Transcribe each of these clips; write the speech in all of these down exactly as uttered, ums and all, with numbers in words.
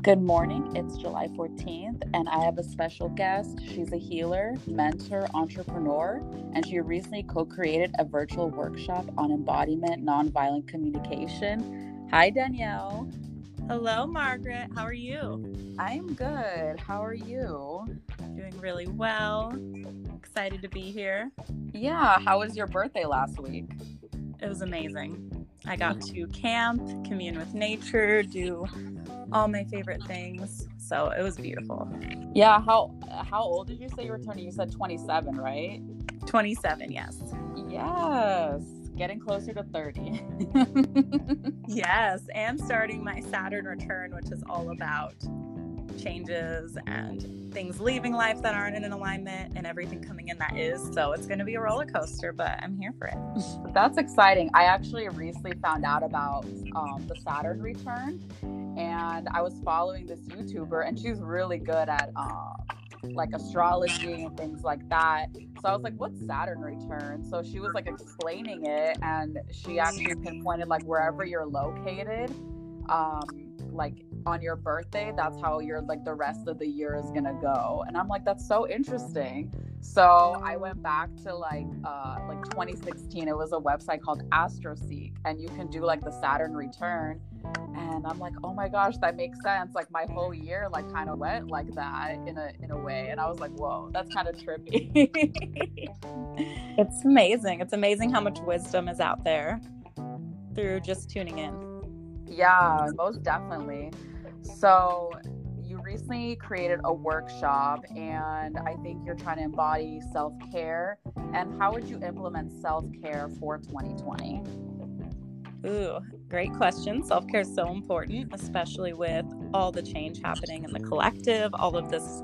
Good morning. It's July fourteenth, and I have a special guest. She's a healer, mentor, entrepreneur, and she recently co created a virtual workshop on embodiment nonviolent communication. Hi, Danielle. Hello, Margaret. How are you? I'm good. How are you? Doing really well. Excited to be here. Yeah. How was your birthday last week? It was amazing. I got to camp, commune with nature, do all my favorite things. So it was beautiful. Yeah. How how old did you say you were turning? You said twenty-seven, right? twenty-seven, yes. Yes. Getting closer to thirty. Yes. And starting my Saturn return, which is all about changes and things leaving life that aren't in an alignment and everything coming in that is. So it's going to be a roller coaster, but I'm here for it. That's exciting. I actually recently found out about um, the Saturn return, and I was following this YouTuber, and she's really good at um, like astrology and things like that. So I was like, what's Saturn return? So she was like explaining it, and she actually pinpointed like wherever you're located, um, like on your birthday, that's how you're like the rest of the year is gonna go. And I'm like, that's so interesting. So I went back to like uh like twenty sixteen. It was a website called AstroSeek, and you can do like the Saturn return. And I'm like, oh my gosh, that makes sense. Like my whole year like kind of went like that in a in a way. And I was like, whoa, that's kind of trippy. It's amazing. It's amazing how much wisdom is out there through just tuning in. Yeah, most definitely. So you recently created a workshop, and I think you're trying to embody self-care. And how would you implement self-care for twenty twenty? Ooh, great question. Self-care is so important, especially with all the change happening in the collective, all of this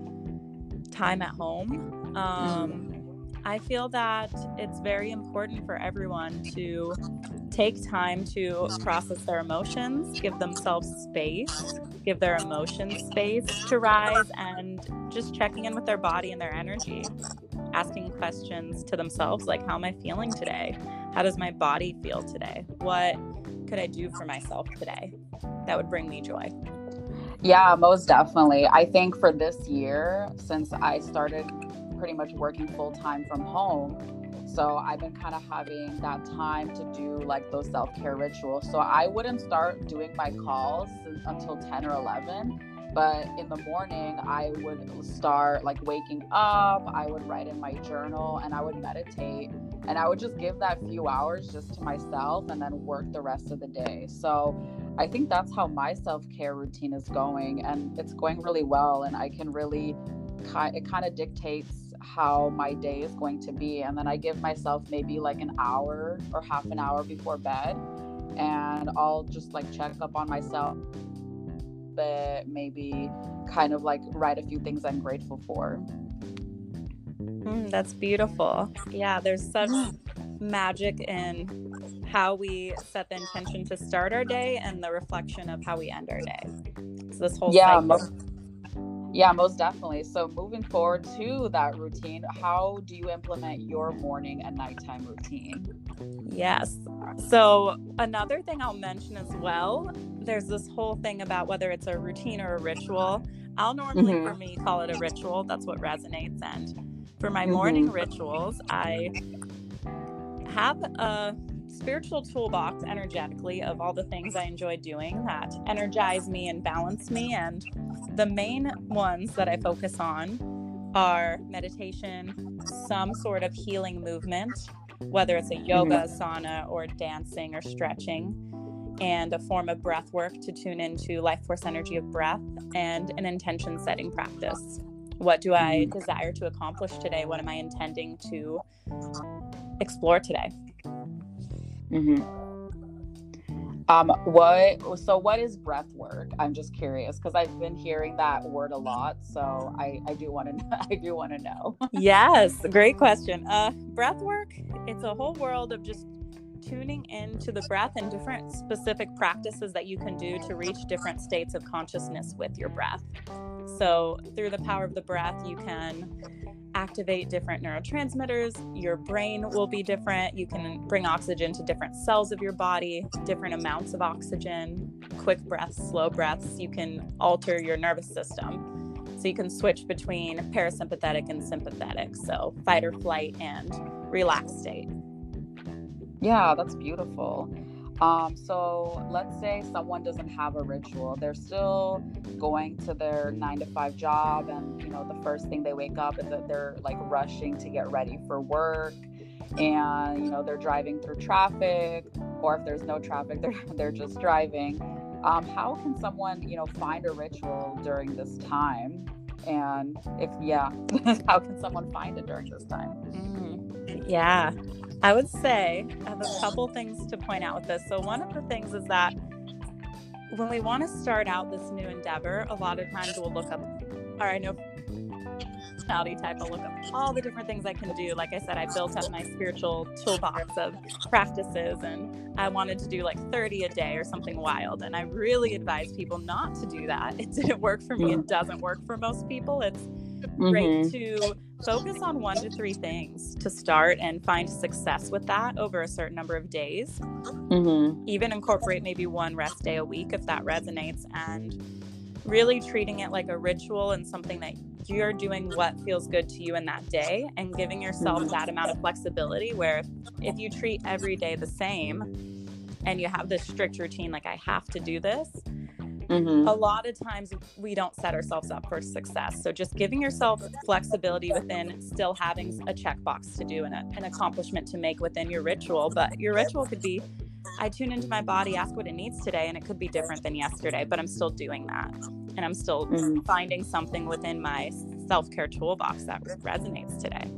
time at home. Um, I feel that it's very important for everyone to take time to process their emotions, give themselves space, give their emotions space to rise, and just checking in with their body and their energy, asking questions to themselves like, how am I feeling today? How does my body feel today? What could I do for myself today that would bring me joy? Yeah, most definitely. I think for this year, since I started pretty much working full time from home, so I've been kind of having that time to do like those self-care rituals. So I wouldn't start doing my calls until ten or eleven. But in the morning, I would start like waking up, I would write in my journal, and I would meditate. And I would just give that few hours just to myself and then work the rest of the day. So I think that's how my self-care routine is going. And it's going really well. And I can really, it kind of dictates how my day is going to be. And then I give myself maybe like an hour or half an hour before bed. And I'll just like check up on myself. But maybe kind of like write a few things I'm grateful for. Mm, that's beautiful. Yeah, there's such magic in how we set the intention to start our day and the reflection of how we end our day. So this whole yeah, cycle. Most, yeah, most definitely. So moving forward to that routine, how do you implement your morning and nighttime routine? Yes. So another thing I'll mention as well, there's this whole thing about whether it's a routine or a ritual. I'll normally, mm-hmm. for me, call it a ritual. That's what resonates. And for my mm-hmm. morning rituals, I have a spiritual toolbox energetically of all the things I enjoy doing that energize me and balance me. And the main ones that I focus on are meditation, some sort of healing movement, whether it's a yoga, mm-hmm. sauna, or dancing or stretching, and a form of breath work to tune into life force energy of breath, and an intention setting practice. What do I desire to accomplish today? What am I intending to explore today? Mm-hmm. Um, what, so what is breath work? I'm just curious because I've been hearing that word a lot. So I, I do want to, I do want to know. Yes. Great question. Uh, breath work, it's a whole world of just tuning into the breath and different specific practices that you can do to reach different states of consciousness with your breath. So through the power of the breath, you can activate different neurotransmitters. Your brain will be different. You can bring oxygen to different cells of your body, different amounts of oxygen, quick breaths, slow breaths. You can alter your nervous system. So you can switch between parasympathetic and sympathetic. So fight or flight and relaxed state. Yeah, that's beautiful. Um, so let's say someone doesn't have a ritual. They're still going to their nine to five job, and you know, the first thing they wake up is that they're like rushing to get ready for work, and you know, they're driving through traffic, or if there's no traffic, they're they're just driving. Um, how can someone, you know, find a ritual during this time? And if yeah, how can someone find it during this time? Mm, yeah. I would say I have a couple things to point out with this. So one of the things is that when we want to start out this new endeavor, a lot of times we'll look up, or I know personality type, I'll look up all the different things I can do. Like I said, I built up my spiritual toolbox of practices, and I wanted to do like thirty a day or something wild. And I really advise people not to do that. It didn't work for me. It doesn't work for most people. It's Mm-hmm. great to focus on one to three things to start and find success with that over a certain number of days. Mm-hmm. Even incorporate maybe one rest day a week if that resonates, and really treating it like a ritual and something that you're doing what feels good to you in that day, and giving yourself Mm-hmm. that amount of flexibility where if you treat every day the same and you have this strict routine, like I have to do this, Mm-hmm. a lot of times we don't set ourselves up for success. So just giving yourself flexibility within still having a checkbox to do and a, an accomplishment to make within your ritual. But your ritual could be, I tune into my body, ask what it needs today, and it could be different than yesterday, but I'm still doing that. And I'm still Mm-hmm. finding something within my self-care toolbox that resonates today.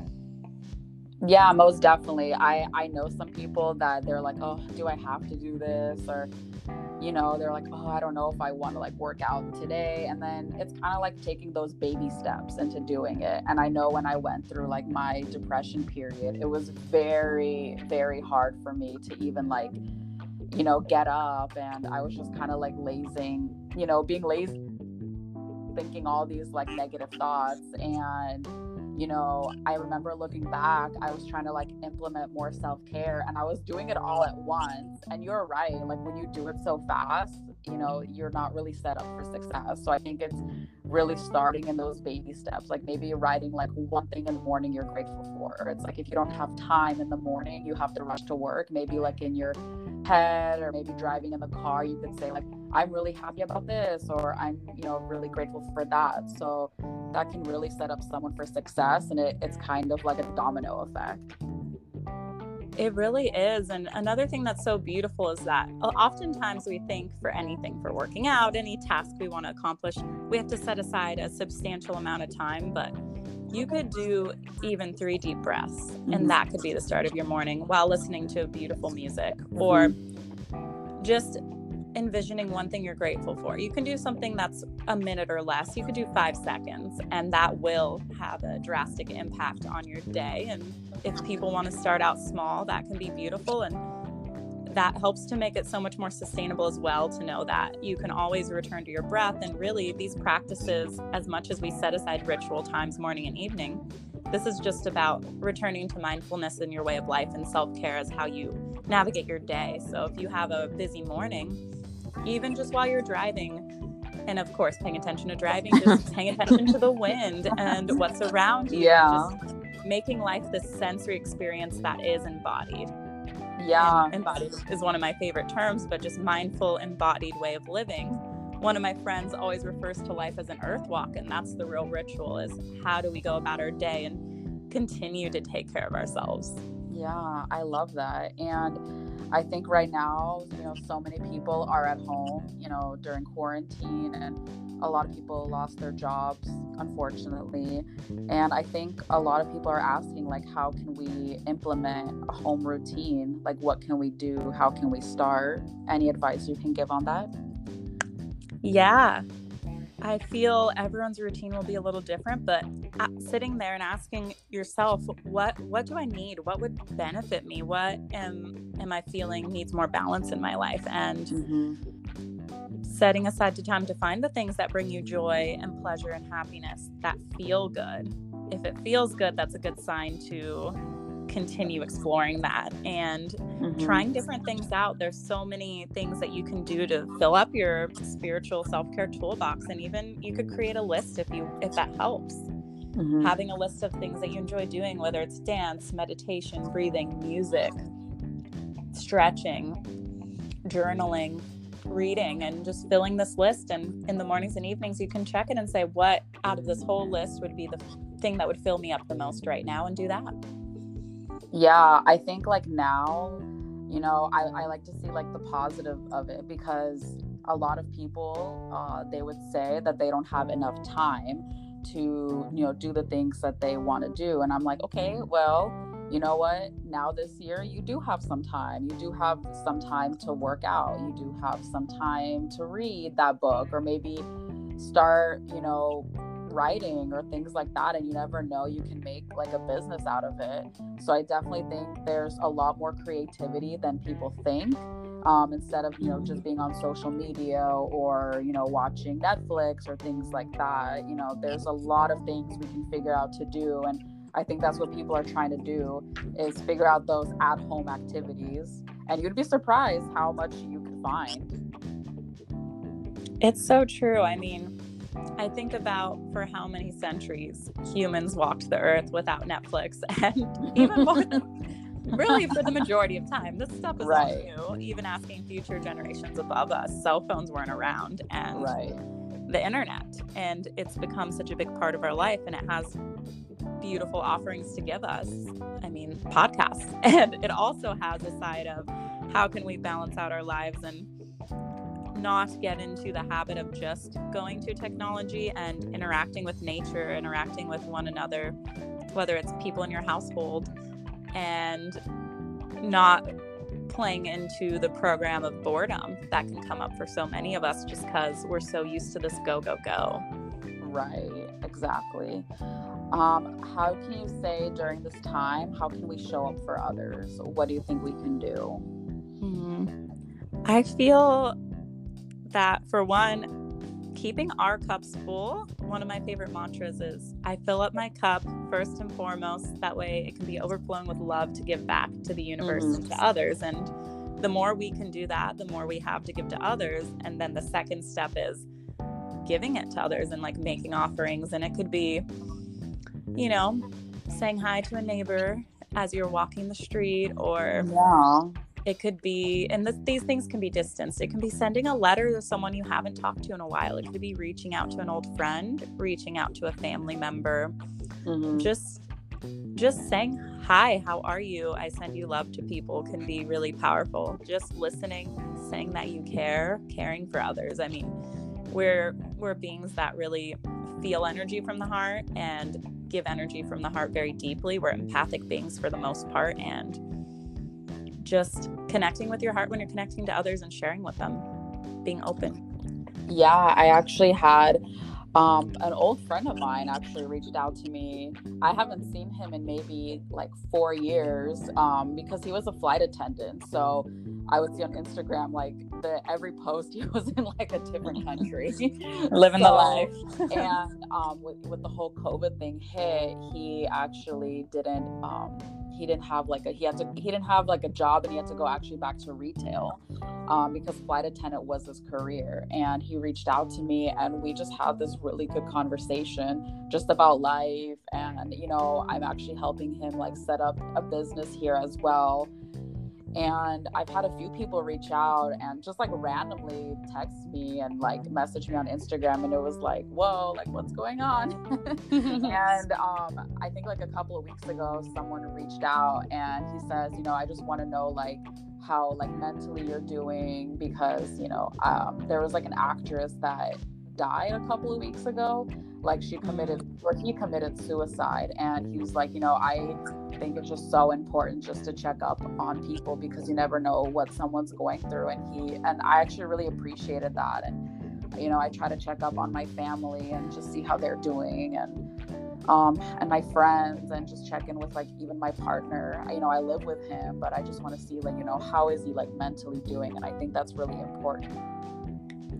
Yeah, most definitely. I, I know some people that they're like, oh, do I have to do this? Or, you know, they're like, oh, I don't know if I want to like work out today. And then it's kind of like taking those baby steps into doing it. And I know when I went through like my depression period, it was very, very hard for me to even like, you know, get up. And I was just kind of like lazing, you know, being lazy, thinking all these like negative thoughts. And you know, I remember looking back, I was trying to like implement more self-care, and I was doing it all at once. And you're right, like when you do it so fast, you know, you're not really set up for success. So I think it's really starting in those baby steps, like maybe writing like one thing in the morning you're grateful for. Or it's like if you don't have time in the morning, you have to rush to work, maybe like in your head or maybe driving in the car, you could say like, I'm really happy about this, or I'm, you know, really grateful for that. So that can really set up someone for success, and it, it's kind of like a domino effect. It really is. And another thing that's so beautiful is that oftentimes we think for anything, for working out, any task we want to accomplish, we have to set aside a substantial amount of time. But you could do even three deep breaths, mm-hmm. and that could be the start of your morning while listening to beautiful music, mm-hmm. or just envisioning one thing you're grateful for. You can do something that's a minute or less. You could do five seconds, and that will have a drastic impact on your day. And if people want to start out small, that can be beautiful. And that helps to make it so much more sustainable as well, to know that you can always return to your breath. And really, these practices, as much as we set aside ritual times morning and evening, this is just about returning to mindfulness in your way of life, and self-care as how you navigate your day. So if you have a busy morning, even just while you're driving, and of course paying attention to driving, just paying attention to the wind and what's around you, yeah. just making life this sensory experience that is embodied. Yeah. And embodied is one of my favorite terms, but just mindful, embodied way of living. One of my friends always refers to life as an earth walk, and that's the real ritual, is how do we go about our day and continue to take care of ourselves. Yeah, I love that. And I think right now, you know, so many people are at home, you know, during quarantine, and a lot of people lost their jobs, unfortunately. And I think a lot of people are asking, like, how can we implement a home routine? Like, what can we do? How can we start? Any advice you can give on that? Yeah, I feel everyone's routine will be a little different, but sitting there and asking yourself, what what do I need? What would benefit me? What am am I feeling needs more balance in my life? And mm-hmm. setting aside the time to find the things that bring you joy and pleasure and happiness that feel good. if it feels good, that's a good sign to continue exploring that and mm-hmm. trying different things out. There's so many things that you can do to fill up your spiritual self-care toolbox, and even you could create a list if you if that helps. Mm-hmm. Having a list of things that you enjoy doing, whether it's dance, meditation, breathing, music, stretching, journaling, reading, and just filling this list. And in the mornings and evenings, you can check it and say, what out of this whole list would be the thing that would fill me up the most right now, and do that. Yeah, I think like now, you know, I, I like to see like the positive of it, because a lot of people, uh, they would say that they don't have enough time to, you know, do the things that they want to do. And I'm like, okay, well, you know what? Now this year, you do have some time. You do have some time to work out. You do have some time to read that book, or maybe start, you know, writing or things like that. And you never know, you can make like a business out of it. So I definitely think there's a lot more creativity than people think. Um, instead of, you know, just being on social media or, you know, watching Netflix or things like that, you know, there's a lot of things we can figure out to do. And I think that's what people are trying to do, is figure out those at-home activities. And you'd be surprised how much you can find. It's so true. I mean, I think about for how many centuries humans walked the earth without Netflix, and even more than really for the majority of time. This stuff is right. all new. Even asking future generations above us, cell phones weren't around, and right. the internet. And it's become such a big part of our life, and it has beautiful offerings to give us. I mean, podcasts. And it also has a side of how can we balance out our lives and not get into the habit of just going to technology and interacting with nature, interacting with one another, whether it's people in your household, and not playing into the program of boredom that can come up for so many of us just because we're so used to this go, go, go. Right, exactly. Um, how can you say during this time, how can we show up for others? What do you think we can do? Mm-hmm. I feel that, for one, keeping our cups full, one of my favorite mantras is, I fill up my cup first and foremost. That way it can be overflowing with love to give back to the universe mm-hmm. and to others. And the more we can do that, the more we have to give to others. And then the second step is giving it to others and like making offerings. And it could be, you know, saying hi to a neighbor as you're walking the street, or yeah. It could be, and this, these things can be distanced. It can be sending a letter to someone you haven't talked to in a while. It could be reaching out to an old friend, reaching out to a family member, mm-hmm. just just saying, hi, how are you? I send you love to people can be really powerful. Just listening, saying that you care, caring for others. I mean, we're we're beings that really feel energy from the heart and give energy from the heart very deeply. We're empathic beings for the most part, and just connecting with your heart when you're connecting to others and sharing with them, being open. Yeah, I actually had um, an old friend of mine actually reached out to me. I haven't seen him in maybe like four years um, because he was a flight attendant. So I would see on Instagram, like the every post he was in like a different country. Living so, the life. and um, with, with the whole COVID thing hit, he actually didn't, um, he didn't have like a, he had to, he didn't have like a job, and he had to go actually back to retail um, because flight attendant was his career. And he reached out to me, and we just had this really good conversation just about life. And, you know, I'm actually helping him like set up a business here as well. And I've had a few people reach out and just like randomly text me and like message me on Instagram, and it was like, whoa, like what's going on? And um, I think like a couple of weeks ago, someone reached out and he says, you know, I just want to know like how like mentally you're doing, because, you know, um, there was like an actress that died a couple of weeks ago. Like she committed, or he committed suicide. And he was like, you know, I think it's just so important just to check up on people, because you never know what someone's going through. And he, and I actually really appreciated that. And, you know, I try to check up on my family and just see how they're doing, and, um, and my friends, and just check in with like even my partner. You know, I live with him, but I just want to see like, you know, how is he like mentally doing? And I think that's really important.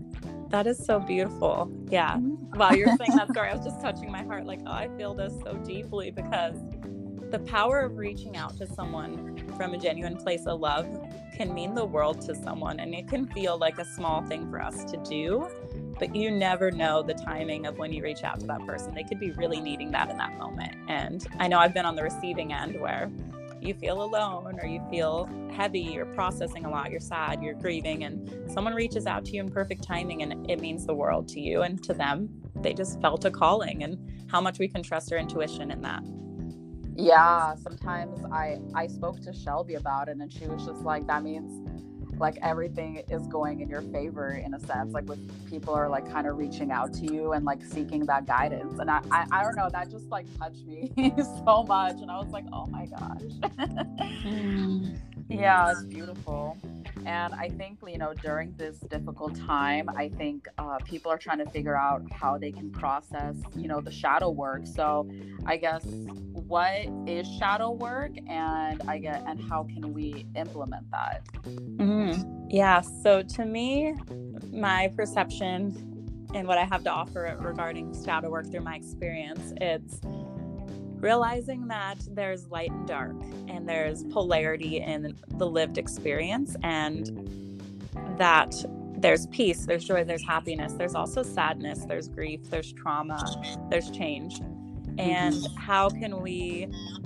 That is so beautiful. Yeah. While you're saying that story, I was just touching my heart. Like, oh, I feel this so deeply, because the power of reaching out to someone from a genuine place of love can mean the world to someone. And it can feel like a small thing for us to do, but you never know the timing of when you reach out to that person. They could be really needing that in that moment. And I know I've been on the receiving end where you feel alone, or you feel heavy, you're processing a lot, you're sad, you're grieving, and someone reaches out to you in perfect timing, and it means the world to you and to them. They just felt a calling, and how much we can trust our intuition in that. Yeah, sometimes I I spoke to Shelby about it, and she was just like, that means like everything is going in your favor, in a sense, like with people are like kind of reaching out to you and like seeking that guidance. And I I, I don't know, that just like touched me so much, and I was like, oh my gosh. Mm. Yeah, it's beautiful. And I think, you know, during this difficult time, I think uh, people are trying to figure out how they can process, you know, the shadow work. So I guess, what is shadow work, and I get, and how can we implement that? Mm. Yeah. So to me, my perception and what I have to offer regarding shadow work through my experience, it's realizing that there's light and dark, and there's polarity in the lived experience, and that there's peace, there's joy, there's happiness, there's also sadness, there's grief, there's trauma, there's change. And how can we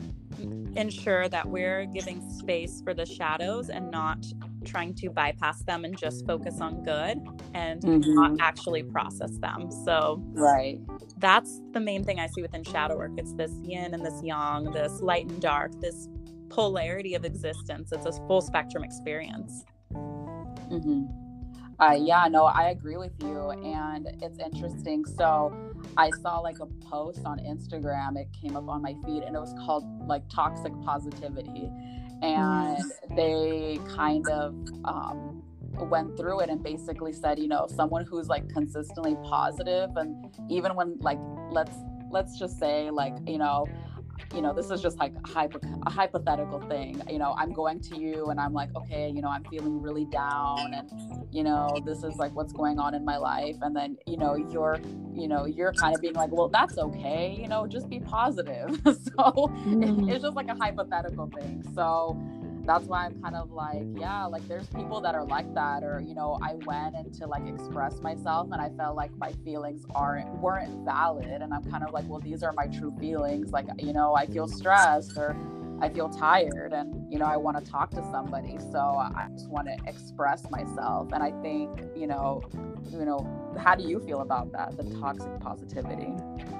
ensure that we're giving space for the shadows and not trying to bypass them and just focus on good and Mm-hmm. not actually process them? So Right. that's the main thing I see within shadow work. It's this yin and this yang, this light and dark, this polarity of existence. It's a full spectrum experience. Mm-hmm. Uh, yeah, no, I agree with you. And it's interesting. So I saw like a post on Instagram. It came up on my feed, and it was called like toxic positivity. And they kind of um, went through it and basically said, you know, someone who's like consistently positive, and even when like, let's, let's just say like, you know, you know, this is just like a, hypo- a hypothetical thing. You know, I'm going to you and I'm like, okay, you know, I'm feeling really down, and, you know, this is like what's going on in my life. And then, you know, you're, you know, you're kind of being like, well, that's okay. You know, just be positive. So mm. it, it's just like a hypothetical thing. So that's why I'm kind of like, yeah, like there's people that are like that. Or, you know, I went in to like express myself, and I felt like my feelings aren't, weren't valid. And I'm kind of like, well, these are my true feelings. Like, you know, I feel stressed, or I feel tired, and, you know, I want to talk to somebody. So I just want to express myself. And I think, you know, you know, how do you feel about that? The toxic positivity?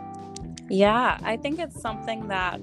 Yeah, I think it's something that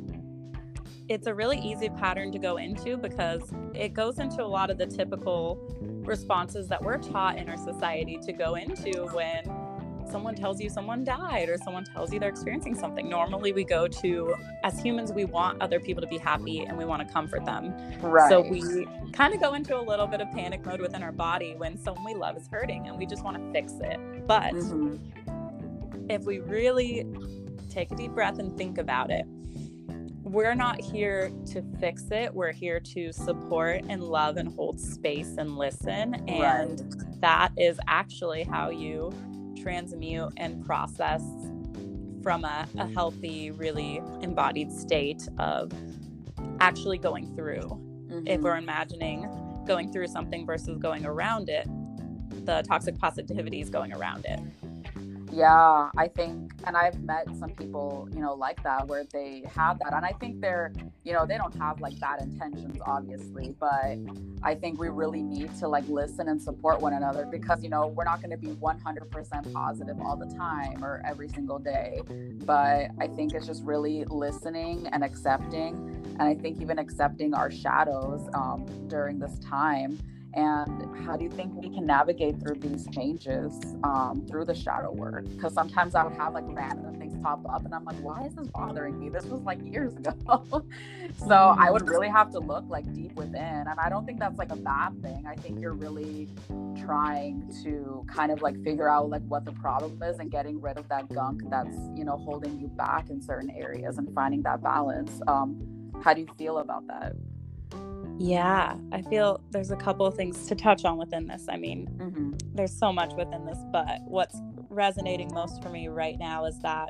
it's a really easy pattern to go into, because it goes into a lot of the typical responses that we're taught in our society to go into when someone tells you someone died, or someone tells you they're experiencing something. Normally we go to, as humans, we want other people to be happy and we want to comfort them. Right. So we kind of go into a little bit of panic mode within our body when someone we love is hurting, and we just want to fix it. But mm-hmm. if we really take a deep breath and think about it, we're not here to fix it. We're here to support and love and hold space and listen. And right. that is actually how you transmute and process from a, a healthy, really embodied state of actually going through. Mm-hmm. If we're imagining going through something versus going around it, the toxic positivity is going around it. Yeah, I think, and I've met some people, you know, like that, where they have that. And I think they're, you know, they don't have like bad intentions, obviously, but I think we really need to like listen and support one another, because, you know, we're not going to be one hundred percent positive all the time or every single day. But I think it's just really listening and accepting. And I think even accepting our shadows um, during this time. And how do you think we can navigate through these changes um, through the shadow work? Because sometimes I would have like random things pop up, and I'm like, why is this bothering me? This was like years ago. So I would really have to look like deep within. And I don't think that's like a bad thing. I think you're really trying to kind of like figure out like what the problem is, and getting rid of that gunk that's, you know, holding you back in certain areas, and finding that balance. Um, how do you feel about that? Yeah, I feel there's a couple of things to touch on within this. I mean, Mm-hmm. there's so much within this, but what's resonating most for me right now is that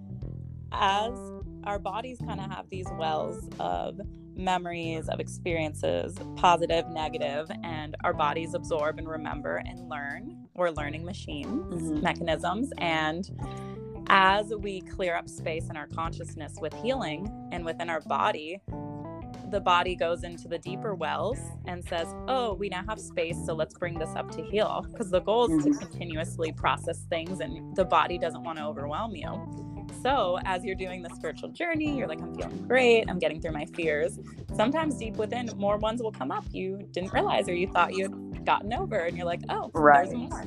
as our bodies kind of have these wells of memories, of experiences, positive, negative, and our bodies absorb and remember and learn. We're learning machines, Mm-hmm. mechanisms, and as we clear up space in our consciousness with healing and within our body, the body goes into the deeper wells and says, oh, we now have space, so let's bring this up to heal. Because the goal is Mm-hmm. to continuously process things, and the body doesn't want to overwhelm you. So as you're doing the spiritual journey, you're like, I'm feeling great, I'm getting through my fears. Sometimes deep within, more ones will come up you didn't realize, or you thought you had gotten over, and you're like, oh, Right. there's more.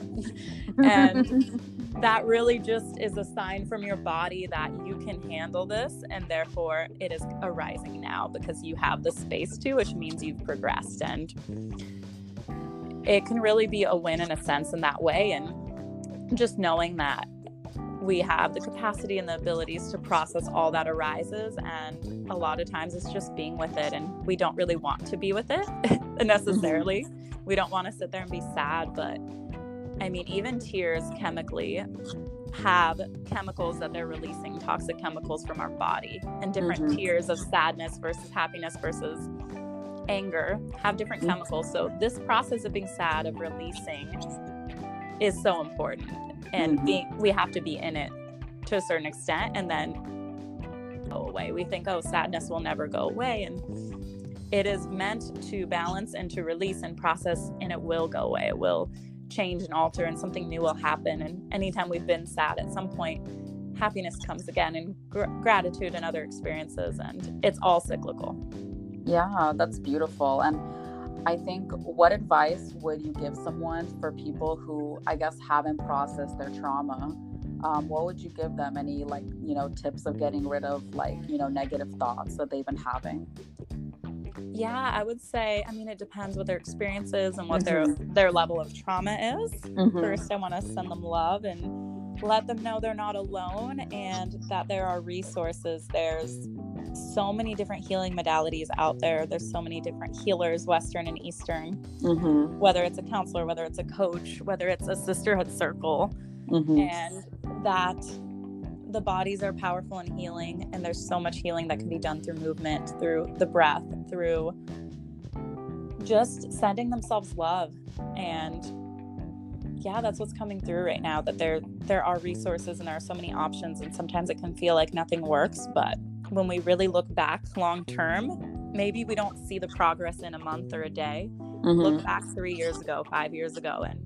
And that really just is a sign from your body that you can handle this, and therefore it is arising now because you have the space to, which means you've progressed. And it can really be a win in a sense in that way. And just knowing that we have the capacity and the abilities to process all that arises, and a lot of times it's just being with it, and we don't really want to be with it necessarily. Mm-hmm. We don't want to sit there and be sad, but I mean, even tears chemically have chemicals that they're releasing, toxic chemicals from our body, and different mm-hmm. tears of sadness versus happiness versus anger have different mm-hmm. chemicals. So this process of being sad, of releasing, is so important. And mm-hmm. being, we have to be in it to a certain extent, and then go away. We think, oh, sadness will never go away. And it is meant to balance and to release and process, and it will go away. It will change and alter, and something new will happen. And anytime we've been sad, at some point happiness comes again, and gr- gratitude and other experiences, and it's all cyclical. Yeah, that's beautiful. And I think, what advice would you give someone for people who, I guess, haven't processed their trauma? Um, what would you give them? Any, like, you know, tips of getting rid of, like, you know, negative thoughts that they've been having? Yeah, I would say, I mean, it depends what their experience is and what mm-hmm. their their level of trauma is. Mm-hmm. First, I want to send them love and let them know they're not alone, and that there are resources. There's so many different healing modalities out there. There's so many different healers, Western and Eastern, mm-hmm. whether it's a counselor, whether it's a coach, whether it's a sisterhood circle, mm-hmm. and that the bodies are powerful and healing, and there's so much healing that can be done through movement, through the breath, through just sending themselves love. And yeah, that's what's coming through right now, that there there are resources and there are so many options, and sometimes it can feel like nothing works, but when we really look back long term, maybe we don't see the progress in a month or a day. Mm-hmm. Look back three years ago, five years ago, and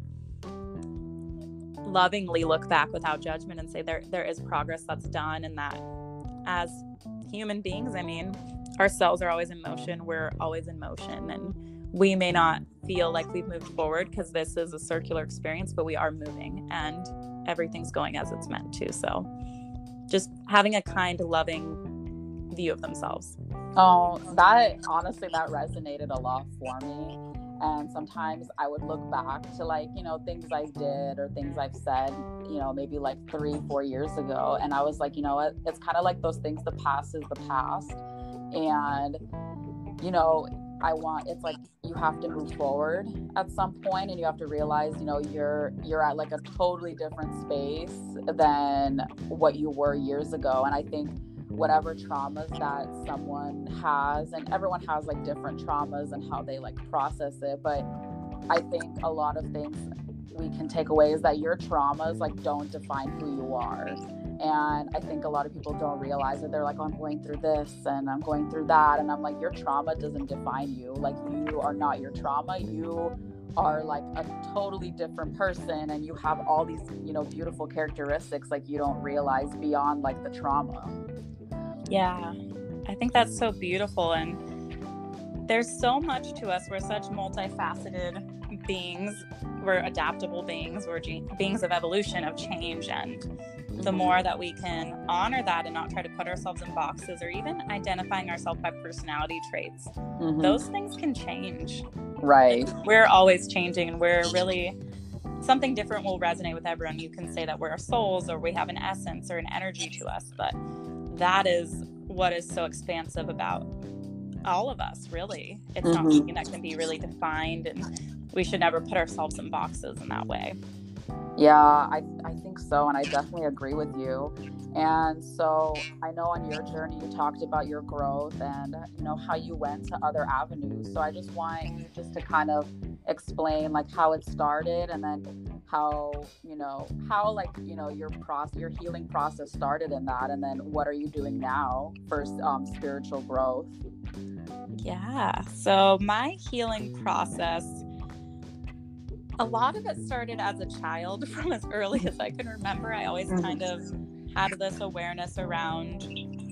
lovingly look back without judgment and say there there is progress that's done, and that as human beings, I mean, our cells are always in motion. We're always in motion, and we may not feel like we've moved forward because this is a circular experience, but we are moving, and everything's going as it's meant to. So just having a kind, loving view of themselves. Oh, that honestly, that resonated a lot for me. And sometimes I would look back to, like, you know, things I did or things I've said, you know, maybe like three, four years ago. And I was like, you know what, it's kind of like those things, the past is the past. And, you know, I want, it's like you have to move forward at some point, and you have to realize, you know, you're you're at like a totally different space than what you were years ago. And I think whatever traumas that someone has, and everyone has like different traumas and how they like process it, but I think a lot of things we can take away is that your traumas like don't define who you are. And I think a lot of people don't realize that. They're like, oh, I'm going through this and I'm going through that, and I'm like, your trauma doesn't define you. Like, you are not your trauma. You are like a totally different person, and you have all these, you know, beautiful characteristics like you don't realize beyond like the trauma. Yeah, I think that's so beautiful. And there's so much to us. We're such multifaceted beings. We're adaptable beings. We're ge- beings of evolution, of change. And mm-hmm. the more that we can honor that and not try to put ourselves in boxes, or even identifying ourselves by personality traits, mm-hmm. those things can change. Right. We're always changing, and we're really, something different will resonate with everyone. You can say that we're souls, or we have an essence or an energy to us, but that is what is so expansive about all of us, really. It's mm-hmm. not something that can be really defined, and we should never put ourselves in boxes in that way. Yeah, I, I think so. And I definitely agree with you. And so I know on your journey, you talked about your growth and, you know, how you went to other avenues. So I just want you just to kind of explain like how it started, and then how, you know, how like, you know, your process, your healing process started in that. And then what are you doing now for um, spiritual growth? Yeah. So my healing process, a lot of it started as a child. From as early as I can remember, I always mm-hmm. kind of had this awareness around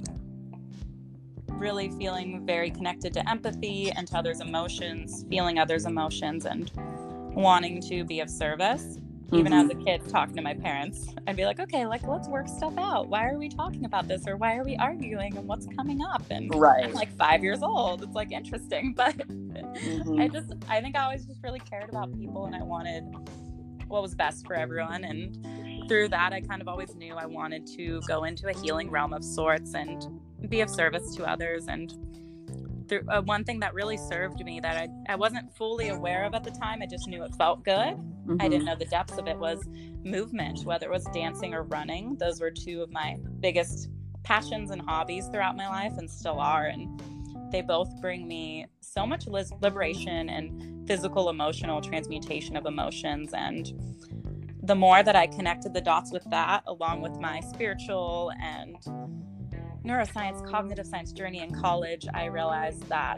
really feeling very connected to empathy and to others' emotions, feeling others' emotions, and wanting to be of service. Even mm-hmm. as a kid, talking to my parents, I'd be like, okay, like, let's work stuff out. Why are we talking about this? Or why are we arguing? And what's coming up? And right. I'm like five years old. It's like interesting. But mm-hmm. I just, I think I always just really cared about people, and I wanted what was best for everyone. And through that, I kind of always knew I wanted to go into a healing realm of sorts and be of service to others. And through, uh, one thing that really served me that I, I wasn't fully aware of at the time, I just knew it felt good. Mm-hmm. I didn't know the depths of it, was movement, whether it was dancing or running. Those were two of my biggest passions and hobbies throughout my life, and still are. And they both bring me so much liberation and physical, emotional transmutation of emotions. And the more that I connected the dots with that, along with my spiritual and neuroscience, cognitive science journey in college, I realized that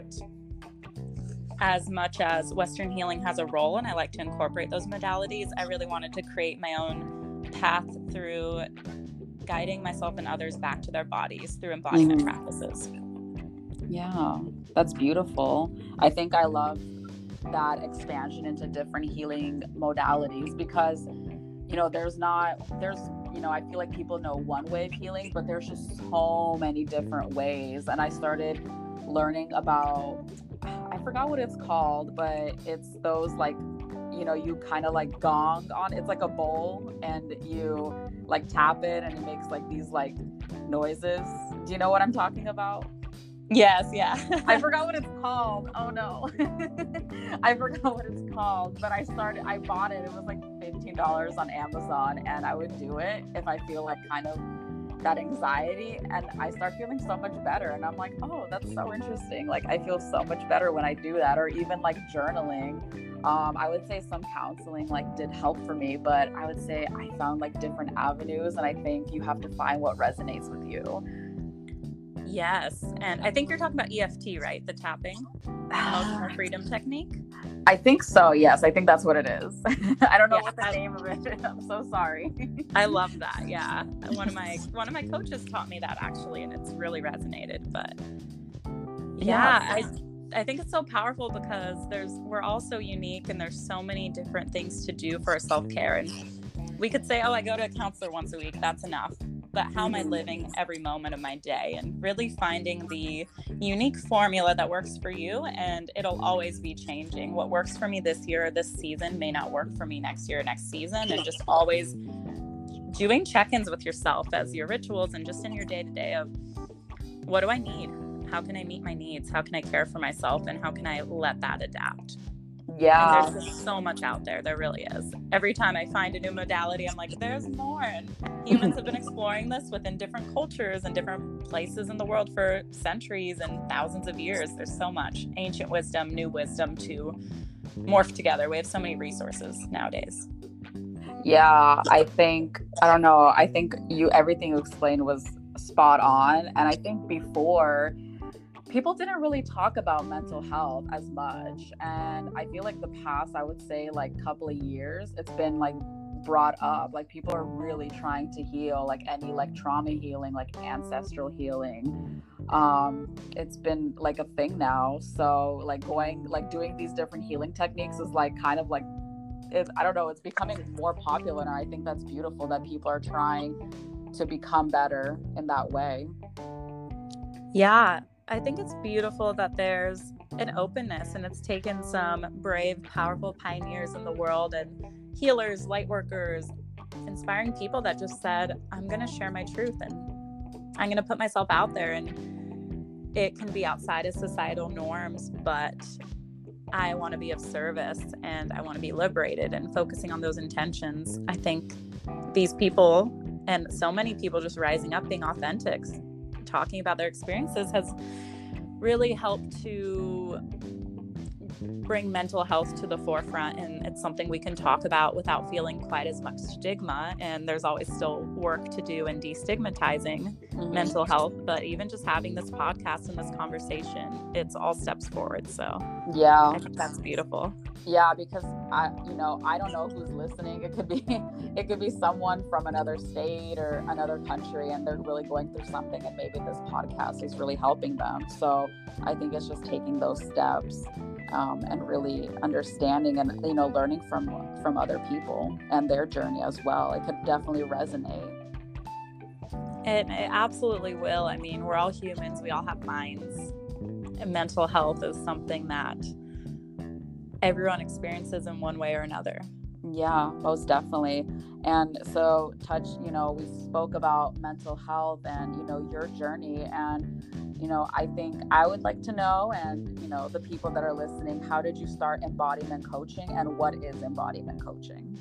as much as Western healing has a role, and I like to incorporate those modalities, I really wanted to create my own path through guiding myself and others back to their bodies through embodiment mm-hmm. practices. Yeah, that's beautiful. I think I love that expansion into different healing modalities, because, you know, there's not, there's, you know, I feel like people know one way of healing, but there's just so many different ways. And I started learning about, I forgot what it's called, but it's those like, you know, you kind of like gong on, it's like a bowl, and you like tap it and it makes like these like noises. Do you know what I'm talking about? Yes, yeah. I forgot what it's called. Oh no. I forgot what it's called, but I started, I bought it. It was like fifteen dollars on Amazon, and I would do it if I feel like kind of that anxiety, and I start feeling so much better. And I'm like, oh, that's so interesting. Like, I feel so much better when I do that. Or even like journaling. Um, I would say some counseling like did help for me, but I would say I found like different avenues, and I think you have to find what resonates with you. Yes. And I think you're talking about E F T, right? The tapping, emotional freedom technique. I think so. Yes. I think that's what it is. I don't know yeah, what the I, name of it is. I'm so sorry. I love that. Yeah. One of my, one of my coaches taught me that actually, and it's really resonated, but yeah, yeah. I, I think it's so powerful because there's, we're all so unique, and there's so many different things to do for self-care. And we could say, oh, I go to a counselor once a week. That's enough. But how am I living every moment of my day, and really finding the unique formula that works for you. And it'll always be changing. What works for me this year or this season may not work for me next year or next season. And just always doing check-ins with yourself as your rituals, and just in your day-to-day of, what do I need? How can I meet my needs? How can I care for myself? And how can I let that adapt? Yeah. And there's just so much out there. There really is. Every time I find a new modality, I'm like, there's more. And humans have been exploring this within different cultures and different places in the world for centuries and thousands of years. There's so much ancient wisdom, new wisdom to morph together. We have so many resources nowadays. Yeah, I think, I don't know, I think you, everything you explained was spot on. And I think before, people didn't really talk about mental health as much. And I feel like the past, I would say like couple of years, it's been like brought up. Like, people are really trying to heal, like any like trauma healing, like ancestral healing. Um, it's been like a thing now. So like going, like doing these different healing techniques is like kind of like, it, I don't know, it's becoming more popular. And I think that's beautiful that people are trying to become better in that way. Yeah. I think it's beautiful that there's an openness, and it's taken some brave, powerful pioneers in the world, and healers, light workers, inspiring people that just said, I'm going to share my truth, and I'm going to put myself out there. And it can be outside of societal norms, but I want to be of service and I want to be liberated, and focusing on those intentions. I think these people, and so many people just rising up, being authentic, talking about their experiences, has really helped to bring mental health to the forefront, and it's something we can talk about without feeling quite as much stigma. And there's always still work to do in destigmatizing mm-hmm. mental health, but even just having this podcast and this conversation, it's all steps forward. So yeah, I think that's beautiful. Yeah, because I, you know, I don't know who's listening. It could be, it could be someone from another state or another country, and they're really going through something, and maybe this podcast is really helping them. So I think it's just taking those steps um, and really understanding and, you know, learning from from other people and their journey as well. It could definitely resonate. It, it absolutely will. I mean, we're all humans. We all have minds, and mental health is something that everyone experiences in one way or another. Yeah, most definitely. And so touch, you know, we spoke about mental health and, you know, your journey. And, you know, I think I would like to know, and, you know, the people that are listening, how did you start embodiment coaching, and what is embodiment coaching?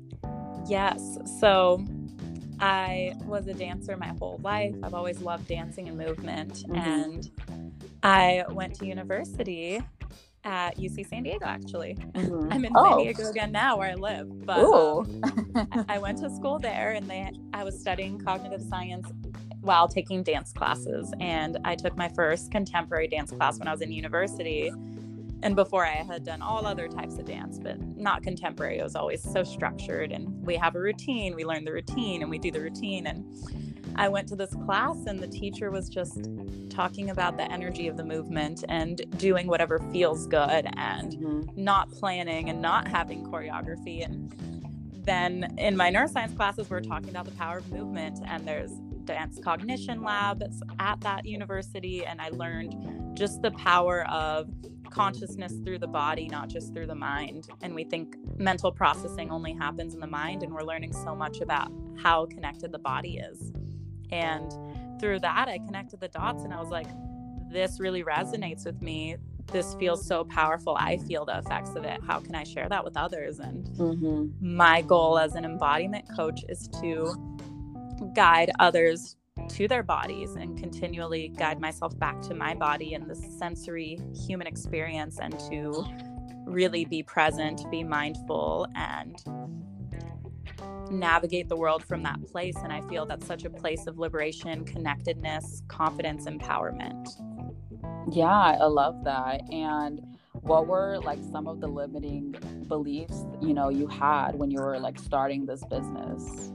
Yes. So I was a dancer my whole life. I've always loved dancing and movement. Mm-hmm. And I went to university at U C San Diego, actually. Mm-hmm. I'm in oh. San Diego again now, where I live. But um, I went to school there, and they I was studying cognitive science while taking dance classes. And I took my first contemporary dance class when I was in university. And before, I had done all other types of dance, but not contemporary. It was always so structured, and we have a routine. We learn the routine, and we do the routine. And I went to this class, and the teacher was just talking about the energy of the movement and doing whatever feels good, and mm-hmm. not planning and not having choreography. And then in my neuroscience classes, we're talking about the power of movement, and there's dance cognition labs at that university. And I learned just the power of consciousness through the body, not just through the mind. And we think mental processing only happens in the mind, and we're learning so much about how connected the body is. And through that, I connected the dots, and I was like, this really resonates with me. This feels so powerful. I feel the effects of it. How can I share that with others? And mm-hmm. my goal as an embodiment coach is to guide others to their bodies and continually guide myself back to my body and this sensory human experience, and to really be present, be mindful, and navigate the world from that place. And I feel that's such a place of liberation, connectedness, confidence, empowerment. Yeah, I love that. And what were like some of the limiting beliefs, you know, you had when you were like starting this business?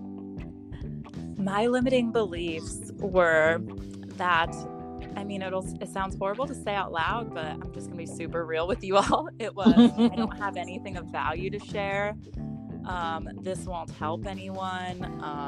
My limiting beliefs were that, I mean, it'll, it sounds horrible to say out loud, but I'm just gonna be super real with you all. It was, I don't have anything of value to share. Um, this won't help anyone.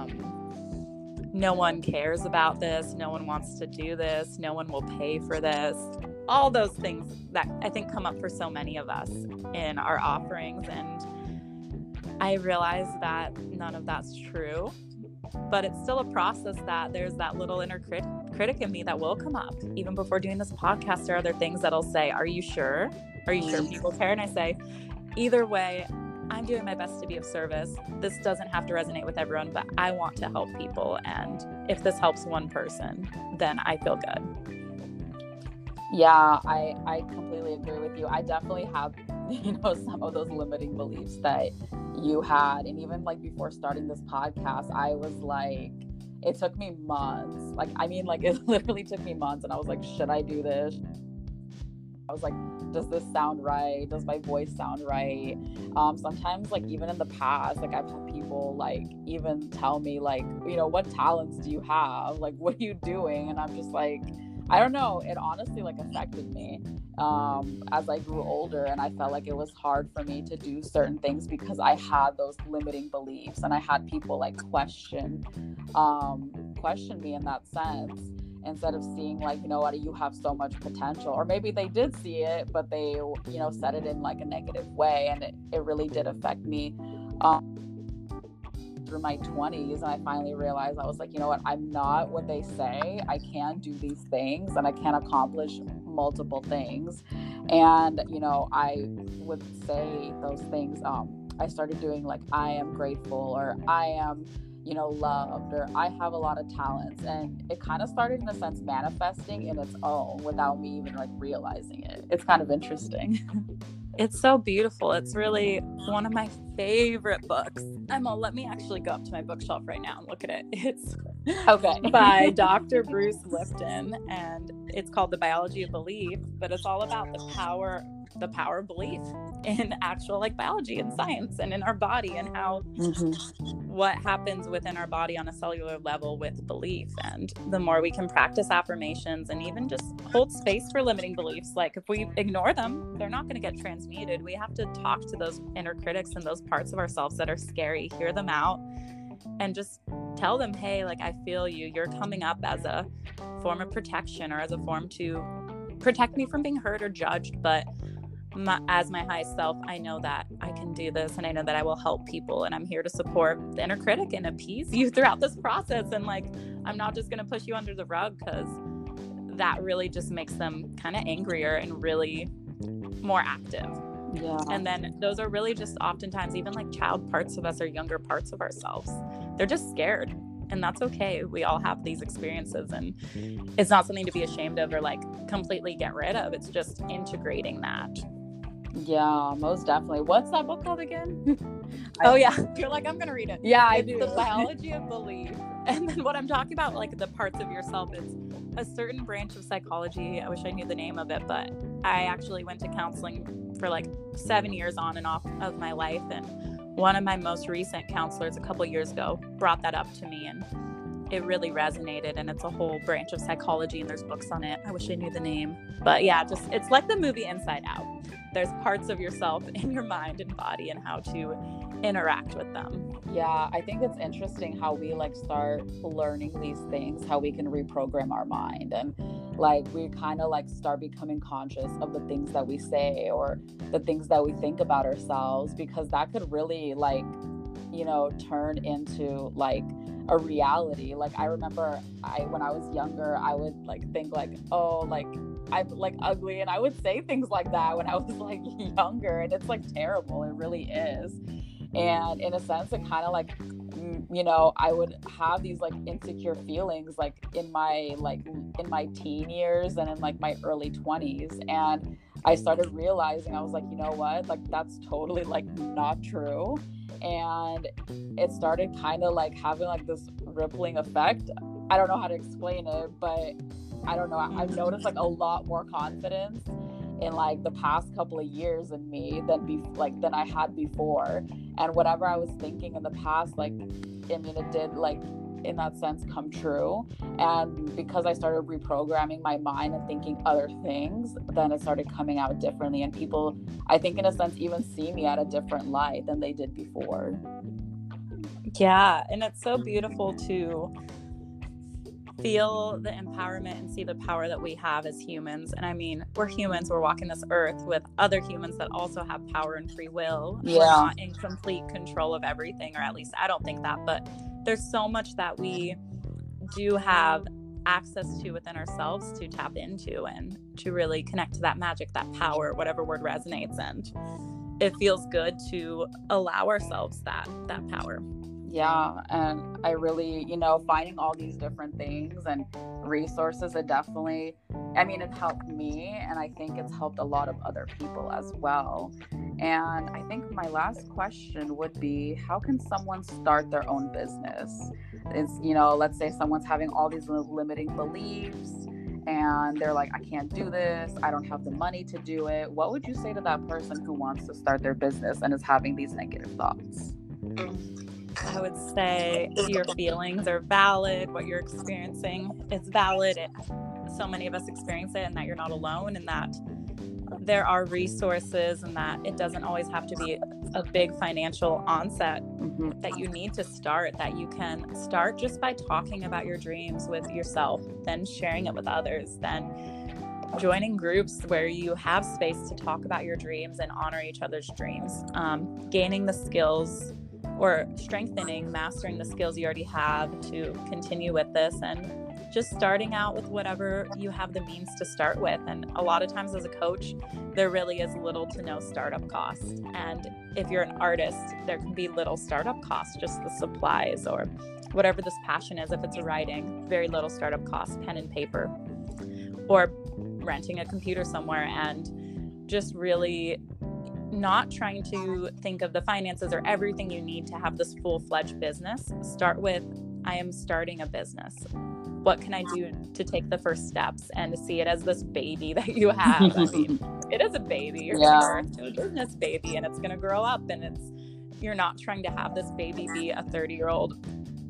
Um, no one cares about this. No one wants to do this. No one will pay for this. All those things that I think come up for so many of us in our offerings. And I realized that none of that's true, but it's still a process, that there's that little inner crit- critic in me that will come up. Even before doing this podcast, there are other things that'll say, are you sure? Are you sure people care? And I say, either way, I'm doing my best to be of service. This doesn't have to resonate with everyone, but I want to help people. And if this helps one person, then I feel good. Yeah, I, I completely agree with you. I definitely have, you know, some of those limiting beliefs that you had. And even like before starting this podcast, I was like, it took me months. Like, I mean, like it literally took me months. And I was like, should I do this? I was like, does this sound right? Does my voice sound right? Um, sometimes, like, even in the past, like, I've had people, like, even tell me, like, you know, what talents do you have? Like, what are you doing? And I'm just like, I don't know. It honestly, like, affected me um, as I grew older. And I felt like it was hard for me to do certain things because I had those limiting beliefs. And I had people, like, question, um, question me in that sense. Instead of seeing like, you know what, you have so much potential, or maybe they did see it, but they, you know, said it in like a negative way. And it, it really did affect me um, through my twenties and I finally realized, I was like, you know what, I'm not what they say. I can do these things and I can accomplish multiple things. And, you know, I would say those things. Um, I started doing like, I am grateful, or I am, you know, loved, or I have a lot of talents. And it kind of started in a sense manifesting in its own without me even like realizing it. It's kind of interesting. It's so beautiful. It's really one of my favorite books. Emma, let me actually go up to my bookshelf right now and look at it. It's okay. by Doctor Bruce Lipton, and it's called The Biology of Belief, but it's all about the power the power of belief in actual like biology and science and in our body, and how mm-hmm. what happens within our body on a cellular level with belief. And the more we can practice affirmations and even just hold space for limiting beliefs, like if we ignore them, they're not going to get transmuted. We have to talk to those inner critics and those parts of ourselves that are scary, hear them out, and just tell them, hey, like, I feel you. You're coming up as a form of protection, or as a form to protect me from being hurt or judged. But My, as my highest self, I know that I can do this, and I know that I will help people, and I'm here to support the inner critic and appease you throughout this process. And like, I'm not just going to push you under the rug, because that really just makes them kind of angrier and really more active. Yeah. And then those are really just oftentimes even like child parts of us or younger parts of ourselves. They're just scared. And that's okay. We all have these experiences, and it's not something to be ashamed of or like completely get rid of. It's just integrating that. Yeah, most definitely. What's that book called again? Oh yeah, you're like, I'm gonna read it. Yeah, I it's do. The Biology of Belief. And then what I'm talking about, like the parts of yourself, is a certain branch of psychology. I wish I knew the name of it, but I actually went to counseling for like seven years on and off of my life, and one of my most recent counselors a couple years ago brought that up to me, and it really resonated. And it's a whole branch of psychology, and there's books on it. I wish I knew the name, but yeah, just it's like the movie Inside Out. There's parts of yourself in your mind and body, and how to interact with them. Yeah, I think it's interesting how we like start learning these things, how we can reprogram our mind, and like we kind of like start becoming conscious of the things that we say or the things that we think about ourselves, because that could really like, you know, turn into like a reality. Like I remember I when I was younger, I would like think like, oh, like I'm like ugly, and I would say things like that when I was like younger, and it's like terrible. It really is. And in a sense, it kind of like, you know, I would have these like insecure feelings like in my like in my teen years and in like my early twenties. And I started realizing, I was like, you know what, like that's totally like not true. And it started kind of like having like this rippling effect. I don't know how to explain it, but I don't know. I've noticed like a lot more confidence in like the past couple of years in me than be like than I had before. And whatever I was thinking in the past, like, I mean, it did like in that sense come true. And because I started reprogramming my mind and thinking other things, then it started coming out differently. And people, I think in a sense, even see me at a different light than they did before. Yeah. And it's so beautiful to feel the empowerment and see the power that we have as humans. And I mean, we're humans, we're walking this earth with other humans that also have power and free will. Yeah. We're not in complete control of everything, or at least I don't think that, but there's so much that we do have access to within ourselves to tap into and to really connect to that magic, that power, whatever word resonates. And it feels good to allow ourselves that that power. Yeah, and I really, you know, finding all these different things and resources, it definitely, I mean, it helped me, and I think it's helped a lot of other people as well. And I think my last question would be, how can someone start their own business? It's, you know, let's say someone's having all these limiting beliefs, and they're like, I can't do this, I don't have the money to do it. What would you say to that person who wants to start their business and is having these negative thoughts? I would say your feelings are valid. What you're experiencing is valid. It, so many of us experience it, and that you're not alone, and that there are resources, and that it doesn't always have to be a big financial onset mm-hmm. that you need to start, that you can start just by talking about your dreams with yourself, then sharing it with others, then joining groups where you have space to talk about your dreams and honor each other's dreams, um, gaining the skills or strengthening, mastering the skills you already have to continue with this, and just starting out with whatever you have the means to start with. And a lot of times as a coach, there really is little to no startup cost. And if you're an artist, there can be little startup cost, just the supplies or whatever this passion is. If it's a writing, very little startup cost, pen and paper, or renting a computer somewhere, and just really not trying to think of the finances or everything you need to have this full-fledged business. Start with, I am starting a business. What can I do to take the first steps, and to see it as this baby that you have? I mean, it is a baby. You're yeah. giving birth to a business baby, and it's going to grow up, and it's, you're not trying to have this baby be a thirty year old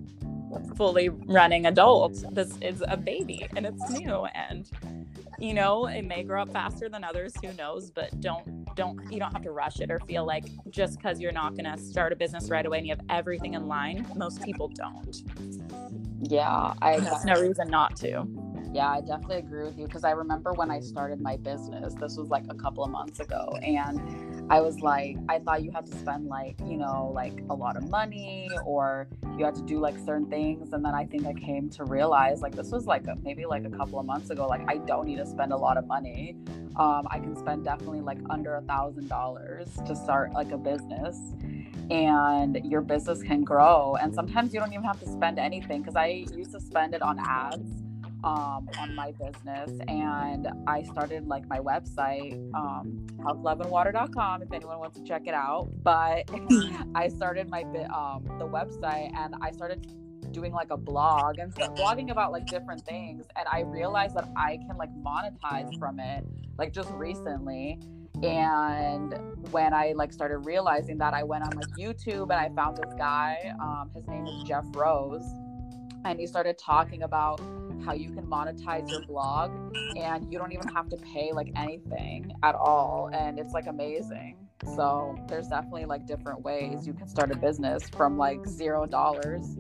fully running adult. This is a baby, and it's new, and you know, it may grow up faster than others, who knows, but don't don't you don't have to rush it or feel like just because you're not going to start a business right away and you have everything in line. Most people don't. Yeah, I There's no reason not to. Yeah, I definitely agree with you, because I remember when I started my business, this was like a couple of months ago, and I was like, I thought you had to spend like, you know, like a lot of money, or you had to do like certain things. And then I think I came to realize, like, this was like a, maybe like a couple of months ago, like I don't need to spend a lot of money. Um, I can spend definitely like under a thousand dollars to start like a business, and your business can grow. And sometimes you don't even have to spend anything, because I used to spend it on ads um, on my business, and I started like my website, um, health love and water dot com, if anyone wants to check it out. But I started my bit, um, the website, and I started doing like a blog and start blogging about like different things, and I realized that I can like monetize from it, like just recently. And when I like started realizing that, I went on like YouTube, and I found this guy, um, his name is Jeff Rose, and he started talking about how you can monetize your blog, and you don't even have to pay like anything at all, and it's like amazing. So there's definitely like different ways you can start a business from like zero dollars.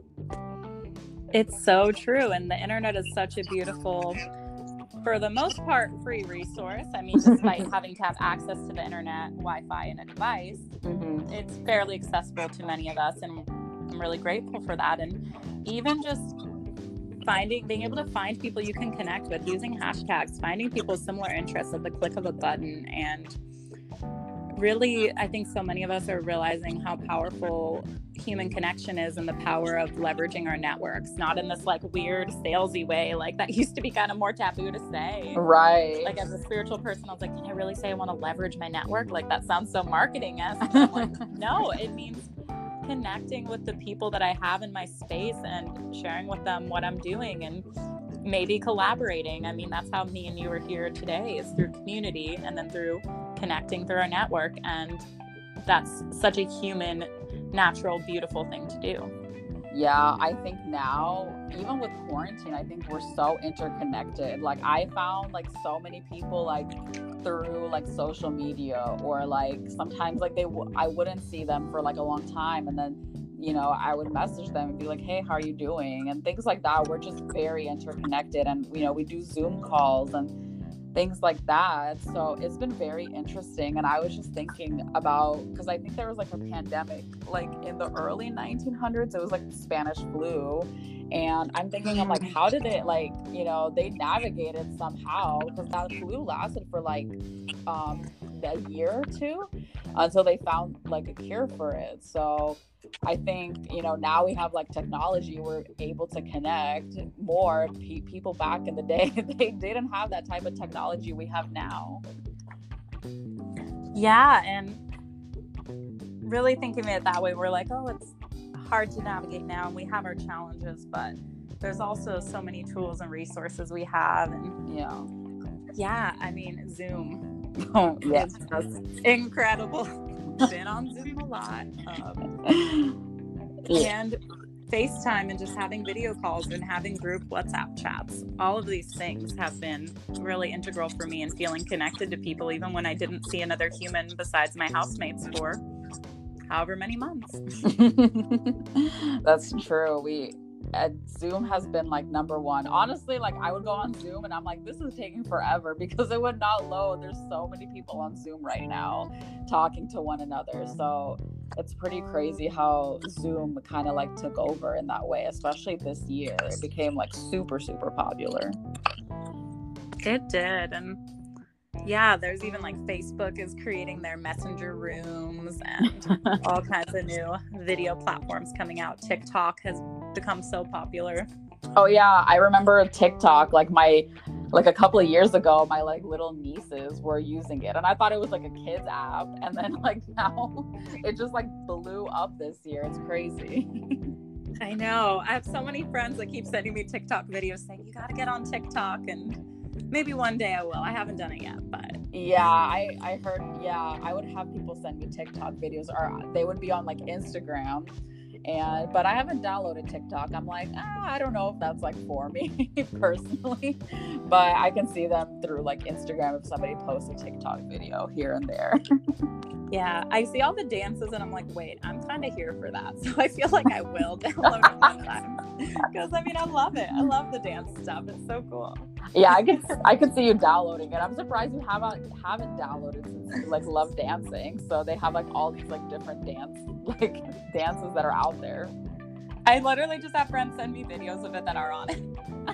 It's so true, and the internet is such a beautiful, for the most part, free resource. I mean, despite having to have access to the internet, Wi-Fi, and a device, mm-hmm. it's fairly accessible to many of us, and I'm really grateful for that. And even just finding, being able to find people you can connect with, using hashtags, finding people's similar interests at the click of a button. And really, I think so many of us are realizing how powerful human connection is, and the power of leveraging our networks, not in this like weird salesy way, like that used to be kind of more taboo to say. Right. Like as a spiritual person, I was like, can I really say I want to leverage my network? Like that sounds so marketing-esque. I'm like, no, it means connecting with the people that I have in my space and sharing with them what I'm doing, and maybe collaborating. I mean, that's how me and you are here today, is through community, and then through connecting through our network. And that's such a human, natural, beautiful thing to do. Yeah, I think now, even with quarantine, I think we're so interconnected. Like I found like so many people like through like social media, or like sometimes like they w- I wouldn't see them for like a long time, and then you know I would message them and be like, hey, how are you doing, and things like that. We're just very interconnected, and you know we do Zoom calls and things like that. So it's been very interesting. And I was just thinking about, because I think there was like a pandemic like in the early nineteen hundreds. It was like the Spanish flu, and I'm thinking of like, how did it like, you know, they navigated somehow, because that flu lasted for like um a year or two until they found like a cure for it. So I think, you know, now we have like technology, we're able to connect more. Pe- people back in the day, they didn't have that type of technology we have now. Yeah, and really thinking of it that way, we're like, oh, it's hard to navigate now, and we have our challenges, but there's also so many tools and resources we have. And yeah, yeah, I mean, Zoom. Oh, yeah, it's incredible. Been on Zoom a lot, um, yeah. and FaceTime, and just having video calls, and having group WhatsApp chats. All of these things have been really integral for me in feeling connected to people, even when I didn't see another human besides my housemates for however many months. That's true. We uh, Zoom has been like number one. Honestly, like I would go on Zoom and I'm like, this is taking forever, because it would not load. There's so many people on Zoom right now talking to one another. So it's pretty crazy how Zoom kind of like took over in that way, especially this year. It became like super, super popular. It did. And yeah, there's even like Facebook is creating their messenger rooms and all kinds of new video platforms coming out. TikTok has become so popular. Oh yeah, I remember TikTok, like my like a couple of years ago, my like little nieces were using it, and I thought it was like a kids app, and then like now it just like blew up this year. It's crazy. I know. I have so many friends that keep sending me TikTok videos saying you got to get on TikTok, and maybe one day I will. I haven't done it yet, but yeah, I I heard yeah, I would have people send me TikTok videos, or they would be on like Instagram. And but I haven't downloaded TikTok. I'm like, ah, I don't know if that's like for me personally, but I can see them through like Instagram if somebody posts a TikTok video here and there. Yeah, I see all the dances and I'm like, wait, I'm kind of here for that. So I feel like I will download it one time because I mean, I love it. I love the dance stuff. It's so cool. Yeah, I can I can see you downloading it. I'm surprised you haven't haven't downloaded since you like love dancing. So they have like all these like different dance like dances that are out there. I literally just have friends send me videos of it that are on it.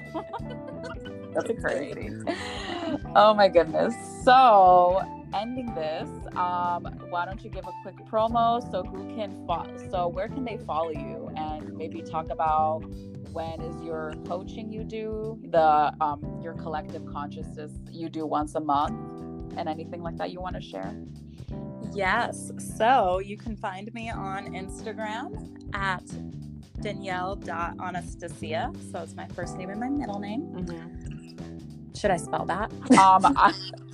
That's crazy. Oh my goodness. So ending this, um, why don't you give a quick promo so who can fo- so where can they follow you, and maybe talk about when is your coaching you do, the um your collective consciousness you do once a month, and anything like that you want to share? Yes. So you can find me on Instagram at Danielle dot Anastasia. So it's my first name and my middle name. Mm-hmm. Should I spell that? Um, I,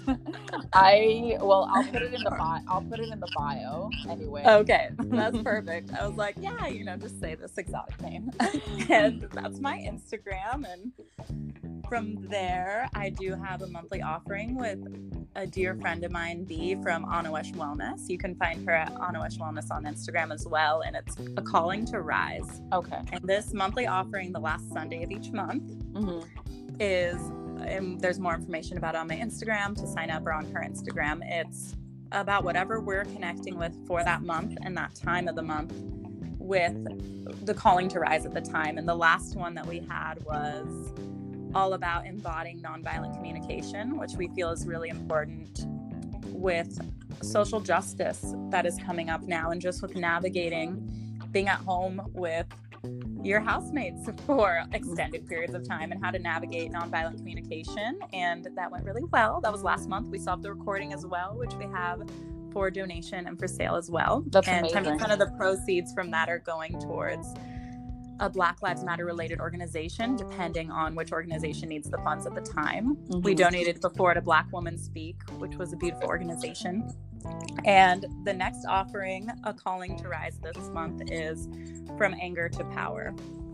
I well, I'll put it in the bio. I'll put it in the bio anyway. Okay, that's perfect. I was like, yeah, you know, just say this exotic name, and that's my Instagram. And from there, I do have a monthly offering with a dear friend of mine, Bee from Anawesh Wellness. You can find her at Anawesh Wellness on Instagram as well, and it's a calling to rise. Okay. And this monthly offering, the last Sunday of each month, mm-hmm. is. And there's more information about it on my Instagram to sign up, or on her Instagram. It's about whatever we're connecting with for that month and that time of the month with the calling to rise at the time. And the last one that we had was all about embodying nonviolent communication, which we feel is really important with social justice that is coming up now, and just with navigating being at home with your housemates for extended periods of time, and how to navigate nonviolent communication. And that went really well. That was last month. We saw the recording as well, which we have for donation and for sale as well. That's and amazing. ten percent of the proceeds from that are going towards a Black Lives Matter related organization, depending on which organization needs the funds at the time. Mm-hmm. We donated before to Black Women Speak, which was a beautiful organization. And the next offering, a calling to rise this month, is From Anger to Power.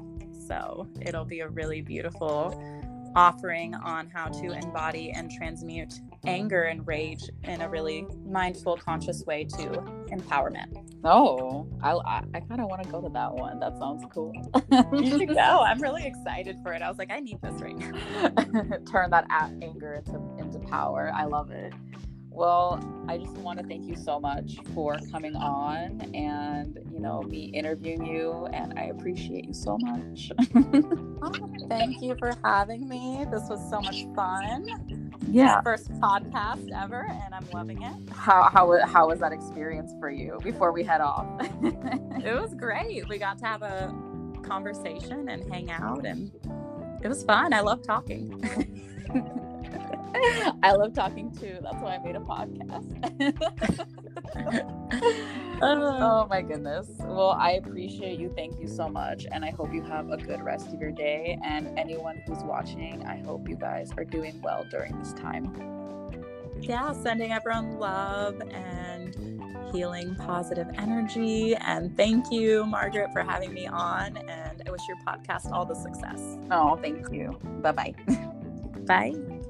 So it'll be a really beautiful offering on how to embody and transmute anger and rage in a really mindful, conscious way to empowerment. Oh, I I, I kind of want to go to that one. That sounds cool. You should go. I'm really excited for it. I was like, I need this right now. Turn that anger into into power. I love it. Well, I just want to thank you so much for coming on and, you know, me interviewing you, and I appreciate you so much. Oh, thank you for having me. This was so much fun. Yeah. My first podcast ever, and I'm loving it. How how how was that experience for you before we head off? It was great. We got to have a conversation and hang out, and it was fun. I love talking. I love talking too. That's why I made a podcast. Oh my goodness. Well, I appreciate you. Thank you so much. And I hope you have a good rest of your day. And anyone who's watching, I hope you guys are doing well during this time. Yeah, sending everyone love and healing positive energy. And thank you, Margaret, for having me on. And I wish your podcast all the success. Oh, thank you. Bye-bye. Bye.